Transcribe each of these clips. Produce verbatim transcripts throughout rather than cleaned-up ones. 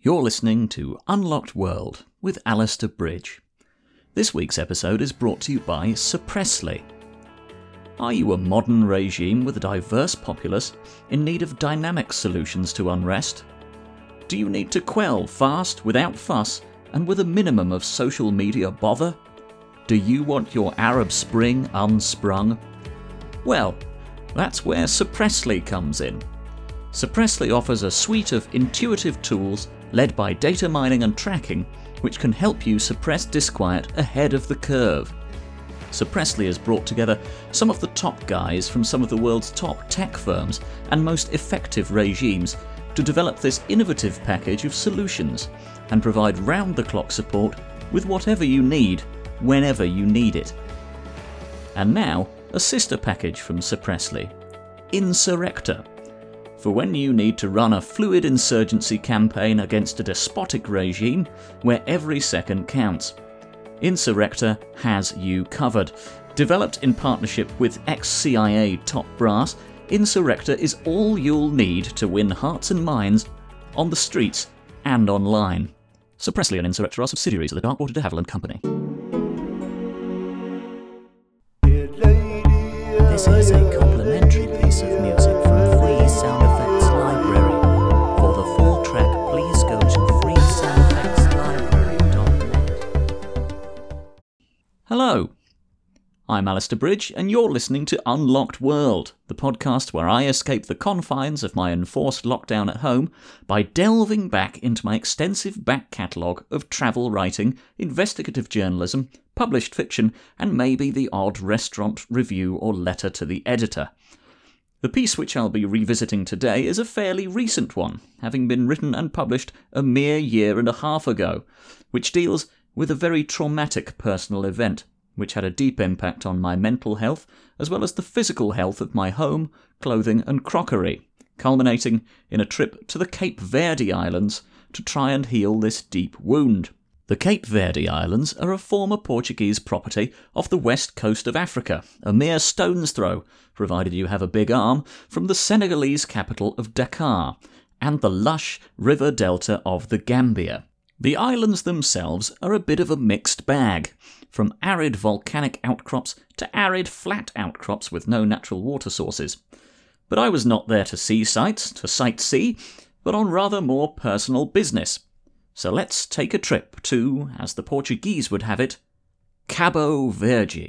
You're listening to Unlocked World with Alistair Bridge. This week's episode is brought to you by Suppressly. Are you a modern regime with a diverse populace in need of dynamic solutions to unrest? Do you need to quell fast, without fuss, and with a minimum of social media bother? Do you want your Arab Spring unsprung? Well, that's where Suppressly comes in. Suppressly offers a suite of intuitive tools led by data mining and tracking, which can help you suppress disquiet ahead of the curve. Suppressly has brought together some of the top guys from some of the world's top tech firms and most effective regimes to develop this innovative package of solutions and provide round-the-clock support with whatever you need, whenever you need it. And now, a sister package from Suppressly, Insurrector, for when you need to run a fluid insurgency campaign against a despotic regime where every second counts. Insurrector has you covered. Developed in partnership with ex-C I A top brass, Insurrector is all you'll need to win hearts and minds on the streets and online. Suppressly and Insurrector are subsidiaries of the Darkwater de Havilland Company. This is a complimentary piece of music from Free Sound Effects Library. For the full track, please go to free sound effects library dot net. Hello, I'm Alistair Bridge, and you're listening to Unlocked World, the podcast where I escape the confines of my enforced lockdown at home by delving back into my extensive back catalogue of travel writing, investigative journalism, published fiction, and maybe the odd restaurant review or letter to the editor. The piece which I'll be revisiting today is a fairly recent one, having been written and published a mere year and a half ago, which deals with a very traumatic personal event, which had a deep impact on my mental health, as well as the physical health of my home, clothing and crockery, culminating in a trip to the Cape Verde Islands to try and heal this deep wound. The Cape Verde Islands are a former Portuguese property off the west coast of Africa, a mere stone's throw, provided you have a big arm, from the Senegalese capital of Dakar, and the lush river delta of the Gambia. The islands themselves are a bit of a mixed bag, from arid volcanic outcrops to arid flat outcrops with no natural water sources. But I was not there to see sights, to sightsee, but on rather more personal business. So let's take a trip to, as the Portuguese would have it, Cabo Verde.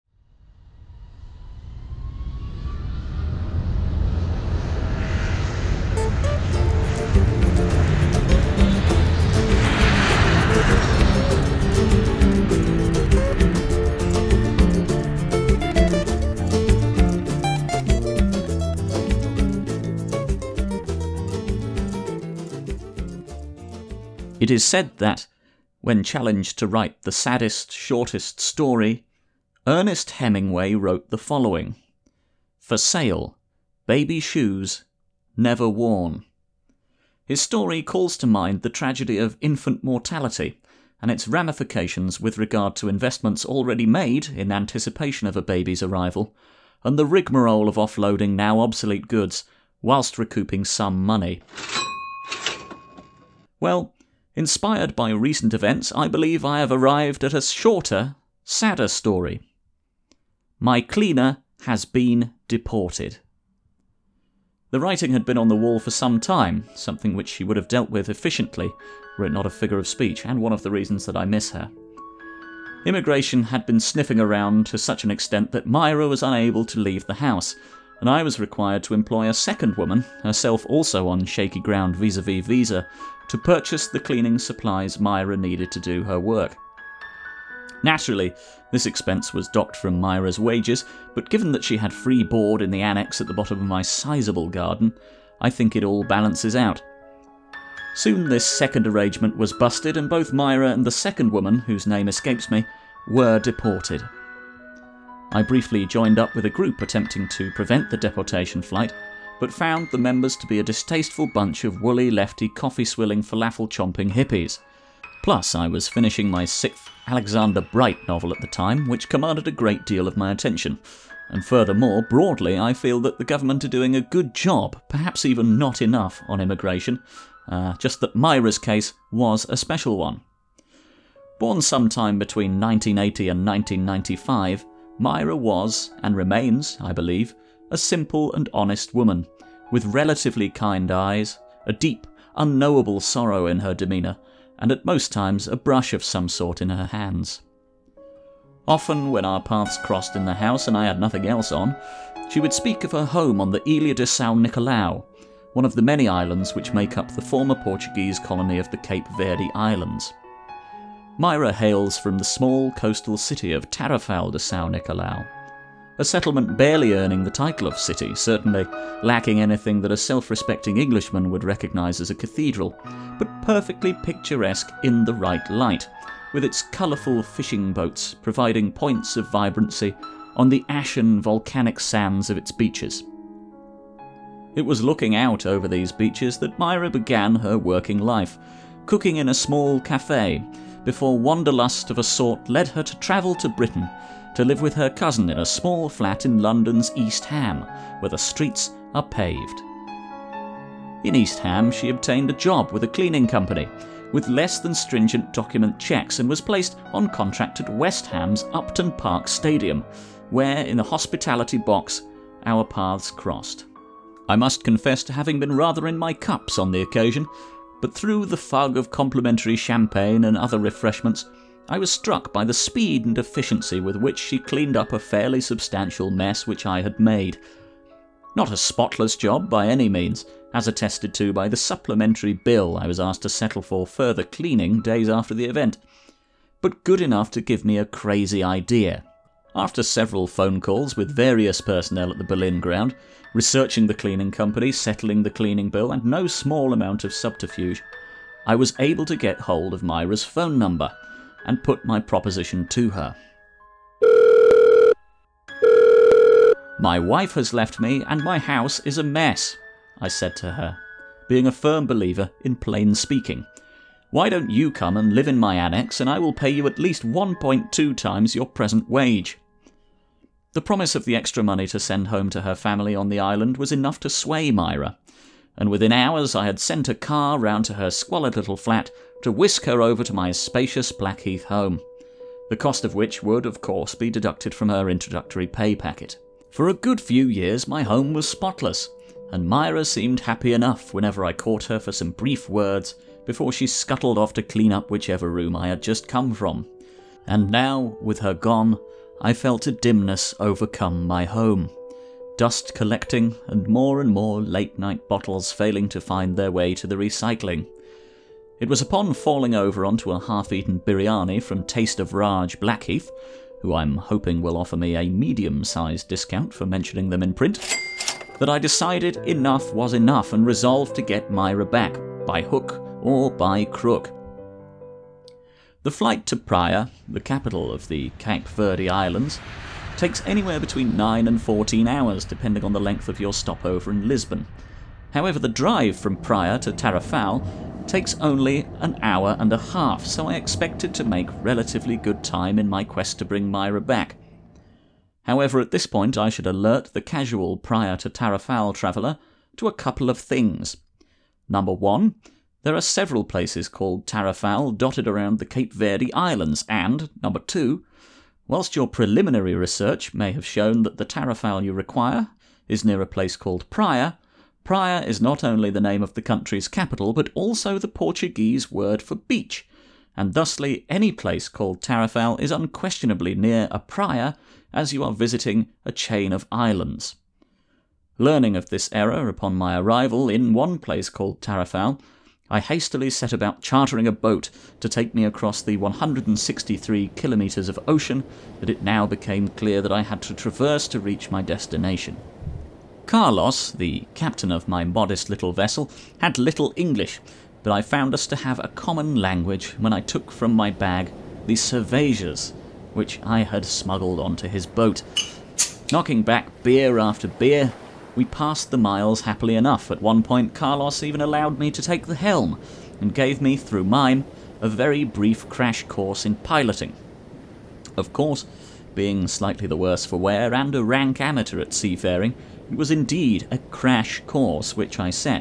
It is said that, when challenged to write the saddest, shortest story, Ernest Hemingway wrote the following: "For sale, baby shoes, never worn." His story calls to mind the tragedy of infant mortality and its ramifications with regard to investments already made in anticipation of a baby's arrival, and the rigmarole of offloading now obsolete goods whilst recouping some money. Well, inspired by recent events, I believe I have arrived at a shorter, sadder story. My cleaner has been deported. The writing had been on the wall for some time, something which she would have dealt with efficiently were it not a figure of speech, and one of the reasons that I miss her. Immigration had been sniffing around to such an extent that Myra was unable to leave the house, and I was required to employ a second woman, herself also on shaky ground vis-a-vis visa, to purchase the cleaning supplies Myra needed to do her work. Naturally, this expense was docked from Myra's wages, but given that she had free board in the annex at the bottom of my sizable garden, I think it all balances out. Soon this second arrangement was busted, and both Myra and the second woman, whose name escapes me, were deported. I briefly joined up with a group attempting to prevent the deportation flight, but found the members to be a distasteful bunch of woolly, lefty, coffee-swilling, falafel-chomping hippies. Plus, I was finishing my sixth Alexander Bright novel at the time, which commanded a great deal of my attention. And furthermore, broadly, I feel that the government are doing a good job, perhaps even not enough, on immigration, uh, just that Myra's case was a special one. Born sometime between nineteen eighty and nineteen ninety-five, Myra was, and remains, I believe, a simple and honest woman, with relatively kind eyes, a deep, unknowable sorrow in her demeanour, and at most times a brush of some sort in her hands. Often, when our paths crossed in the house and I had nothing else on, she would speak of her home on the Ilha de São Nicolau, one of the many islands which make up the former Portuguese colony of the Cape Verde Islands. Myra hails from the small coastal city of Tarrafal de São Nicolau, a settlement barely earning the title of city, certainly lacking anything that a self-respecting Englishman would recognise as a cathedral, but perfectly picturesque in the right light, with its colourful fishing boats providing points of vibrancy on the ashen volcanic sands of its beaches. It was looking out over these beaches that Myra began her working life, cooking in a small cafe, before wanderlust of a sort led her to travel to Britain to live with her cousin in a small flat in London's East Ham, where the streets are paved. In East Ham, she obtained a job with a cleaning company, with less than stringent document checks, and was placed on contract at West Ham's Upton Park Stadium, where, in the hospitality box, our paths crossed. I must confess to having been rather in my cups on the occasion, but through the fog of complimentary champagne and other refreshments, I was struck by the speed and efficiency with which she cleaned up a fairly substantial mess which I had made. Not a spotless job by any means, as attested to by the supplementary bill I was asked to settle for further cleaning days after the event, but good enough to give me a crazy idea. After several phone calls with various personnel at the Berlin ground, researching the cleaning company, settling the cleaning bill, and no small amount of subterfuge, I was able to get hold of Myra's phone number and put my proposition to her. "My wife has left me and my house is a mess," I said to her, being a firm believer in plain speaking. "Why don't you come and live in my annex, and I will pay you at least one point two times your present wage." The promise of the extra money to send home to her family on the island was enough to sway Myra, and within hours I had sent a car round to her squalid little flat to whisk her over to my spacious Blackheath home, the cost of which would, of course, be deducted from her introductory pay packet. For a good few years my home was spotless, and Myra seemed happy enough whenever I caught her for some brief words before she scuttled off to clean up whichever room I had just come from. And now, with her gone, I felt a dimness overcome my home, dust collecting and more and more late-night bottles failing to find their way to the recycling. It was upon falling over onto a half-eaten biryani from Taste of Raj Blackheath, who I'm hoping will offer me a medium-sized discount for mentioning them in print, that I decided enough was enough and resolved to get Myra back, by hook or by crook. The flight to Praia, the capital of the Cape Verde Islands, takes anywhere between nine and fourteen hours, depending on the length of your stopover in Lisbon. However, the drive from Praia to Tarrafal takes only an hour and a half, so I expected to make relatively good time in my quest to bring Myra back. However, at this point I should alert the casual Praia to Tarrafal traveller to a couple of things. Number one, there are several places called Tarrafal dotted around the Cape Verde Islands, and, number two, whilst your preliminary research may have shown that the Tarrafal you require is near a place called Praia, Praia is not only the name of the country's capital, but also the Portuguese word for beach, and thusly any place called Tarrafal is unquestionably near a praia, as you are visiting a chain of islands. Learning of this error upon my arrival in one place called Tarrafal, I hastily set about chartering a boat to take me across the one hundred sixty-three kilometres of ocean that it now became clear that I had to traverse to reach my destination. Carlos, the captain of my modest little vessel, had little English, but I found us to have a common language when I took from my bag the cervejas, which I had smuggled onto his boat. Knocking back beer after beer, we passed the miles happily enough. At one point Carlos even allowed me to take the helm, and gave me, through mime, a very brief crash course in piloting. Of course, being slightly the worse for wear and a rank amateur at seafaring, it was indeed a crash course which I set,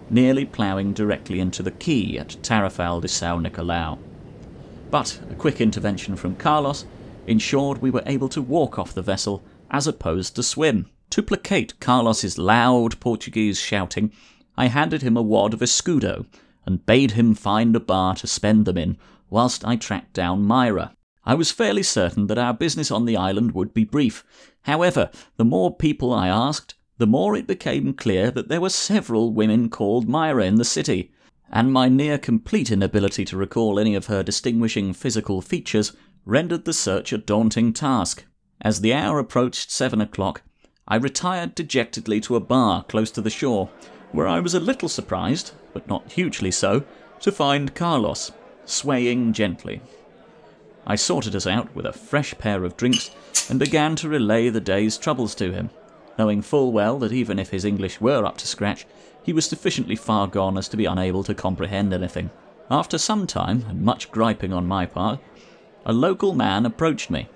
nearly ploughing directly into the quay at Tarrafal de São Nicolau. But a quick intervention from Carlos ensured we were able to walk off the vessel as opposed to swim. To placate Carlos's loud Portuguese shouting, I handed him a wad of escudo and bade him find a bar to spend them in whilst I tracked down Myra. I was fairly certain that our business on the island would be brief. However, the more people I asked, the more it became clear that there were several women called Myra in the city, and my near-complete inability to recall any of her distinguishing physical features rendered the search a daunting task. As the hour approached seven o'clock, I retired dejectedly to a bar close to the shore, where I was a little surprised, but not hugely so, to find Carlos, swaying gently. I sorted us out with a fresh pair of drinks and began to relay the day's troubles to him, knowing full well that even if his English were up to scratch, he was sufficiently far gone as to be unable to comprehend anything. After some time, and much griping on my part, a local man approached me.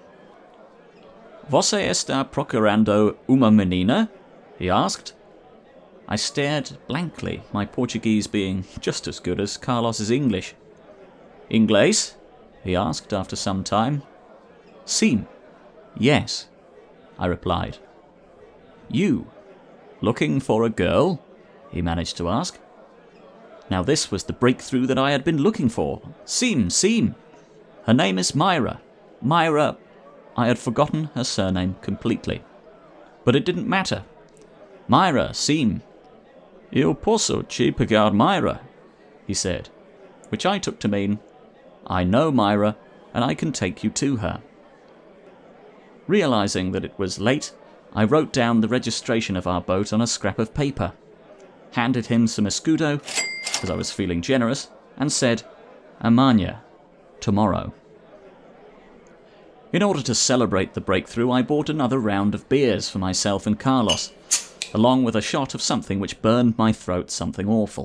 "Você está procurando uma menina?" he asked. I stared blankly, my Portuguese being just as good as Carlos's English. "Inglês?" he asked after some time. "Sim. Yes," I replied. "You? Looking for a girl?" he managed to ask. Now this was the breakthrough that I had been looking for. Sim, sim. Her name is Myra. Myra... I had forgotten her surname completely. But it didn't matter. Myra, sim. "Eu posso te pegar Myra," he said, which I took to mean, I know Myra, and I can take you to her. Realizing that it was late, I wrote down the registration of our boat on a scrap of paper, handed him some escudo, as I was feeling generous, and said, "Amanhã, tomorrow." In order to celebrate the breakthrough, I bought another round of beers for myself and Carlos, along with a shot of something which burned my throat something awful.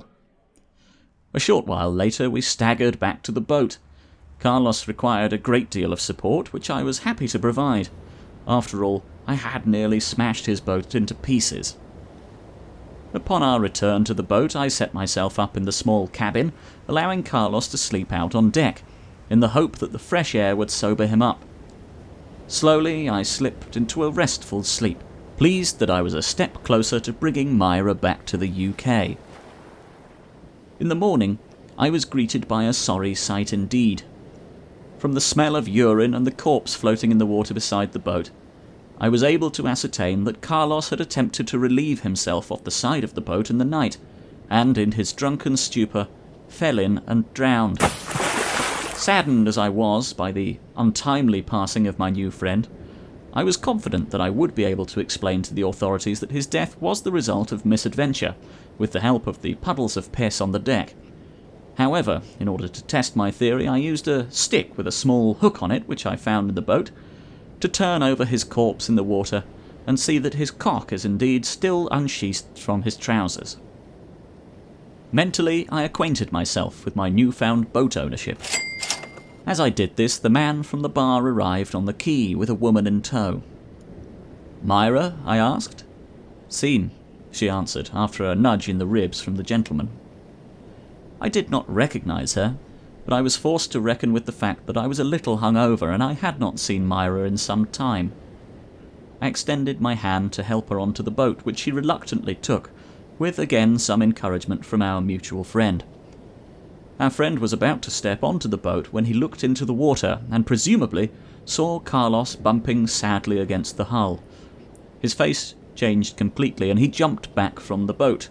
A short while later, we staggered back to the boat. Carlos required a great deal of support, which I was happy to provide. After all, I had nearly smashed his boat into pieces. Upon our return to the boat, I set myself up in the small cabin, allowing Carlos to sleep out on deck, in the hope that the fresh air would sober him up. Slowly, I slipped into a restful sleep, pleased that I was a step closer to bringing Myra back to the U K. In the morning, I was greeted by a sorry sight indeed. From the smell of urine and the corpse floating in the water beside the boat, I was able to ascertain that Carlos had attempted to relieve himself off the side of the boat in the night, and in his drunken stupor, fell in and drowned. Saddened as I was by the untimely passing of my new friend, I was confident that I would be able to explain to the authorities that his death was the result of misadventure, with the help of the puddles of piss on the deck. However, in order to test my theory, I used a stick with a small hook on it, which I found in the boat, to turn over his corpse in the water and see that his cock is indeed still unsheathed from his trousers. Mentally, I acquainted myself with my newfound boat ownership. As I did this, the man from the bar arrived on the quay with a woman in tow. "Myra?" I asked. "Sim," she answered, after a nudge in the ribs from the gentleman. I did not recognize her, but I was forced to reckon with the fact that I was a little hungover and I had not seen Myra in some time. I extended my hand to help her onto the boat, which she reluctantly took, with again some encouragement from our mutual friend. Our friend was about to step onto the boat when he looked into the water and presumably saw Carlos bumping sadly against the hull. His face changed completely and he jumped back from the boat.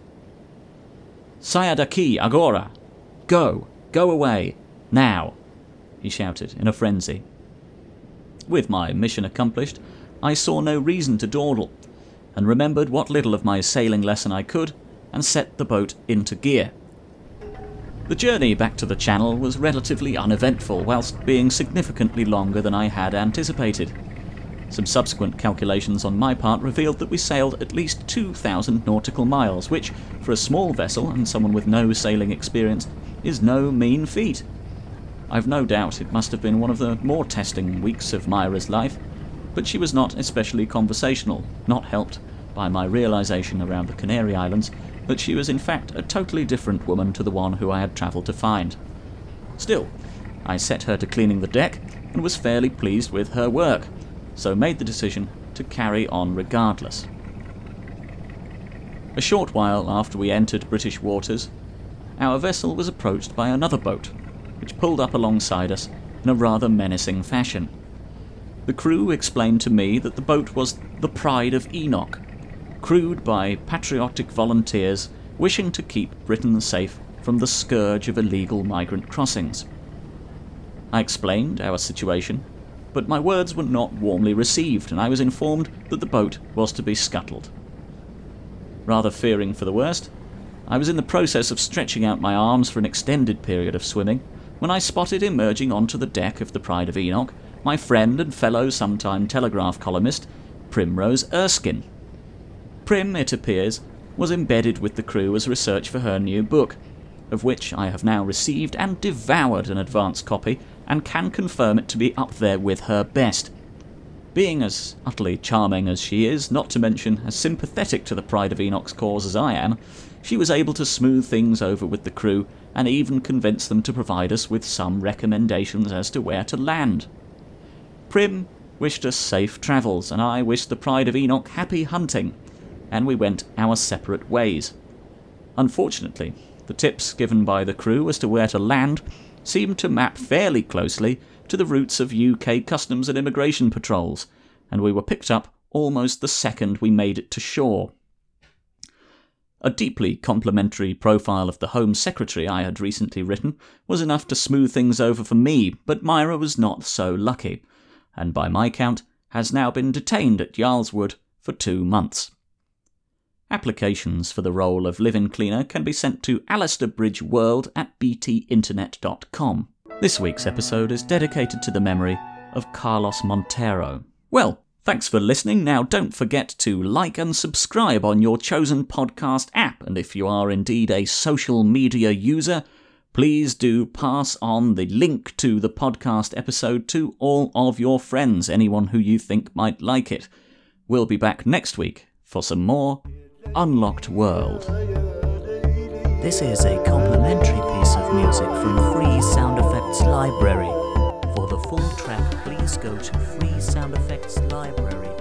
"Saia daqui agora! Go! Go away! Now!" he shouted in a frenzy. With my mission accomplished, I saw no reason to dawdle, and remembered what little of my sailing lesson I could, and set the boat into gear. The journey back to the Channel was relatively uneventful, whilst being significantly longer than I had anticipated. Some subsequent calculations on my part revealed that we sailed at least two thousand nautical miles, which, for a small vessel and someone with no sailing experience, is no mean feat. I've no doubt it must have been one of the more testing weeks of Myra's life, but she was not especially conversational, not helped by my realization around the Canary Islands that she was in fact a totally different woman to the one who I had travelled to find. Still, I set her to cleaning the deck and was fairly pleased with her work, so made the decision to carry on regardless. A short while after we entered British waters, our vessel was approached by another boat, which pulled up alongside us in a rather menacing fashion. The crew explained to me that the boat was the Pride of Enoch, crewed by patriotic volunteers wishing to keep Britain safe from the scourge of illegal migrant crossings. I explained our situation, but my words were not warmly received, and I was informed that the boat was to be scuttled. Rather fearing for the worst, I was in the process of stretching out my arms for an extended period of swimming when I spotted emerging onto the deck of the Pride of Enoch my friend and fellow sometime Telegraph columnist, Primrose Erskine. Prim, it appears, was embedded with the crew as research for her new book, of which I have now received and devoured an advance copy and can confirm it to be up there with her best. Being as utterly charming as she is, not to mention as sympathetic to the Pride of Enoch's cause as I am, she was able to smooth things over with the crew and even convince them to provide us with some recommendations as to where to land. Prim wished us safe travels, and I wished the Pride of Enoch happy hunting, and we went our separate ways. Unfortunately, the tips given by the crew as to where to land seemed to map fairly closely to the routes of U K customs and immigration patrols, and we were picked up almost the second we made it to shore. A deeply complimentary profile of the Home Secretary I had recently written was enough to smooth things over for me, but Myra was not so lucky, and by my count has now been detained at Yarlswood for two months. Applications for the role of live-in cleaner can be sent to alistair-bridge-world at b t internet dot com. This week's episode is dedicated to the memory of Carlos Montero. Well, thanks for listening. Now don't forget to like and subscribe on your chosen podcast app, and if you are indeed a social media user, please do pass on the link to the podcast episode to all of your friends, anyone who you think might like it. We'll be back next week for some more Unlocked World. This is a complimentary piece of music from Free Sound Effects Library. For the full track, please go to free sound effects library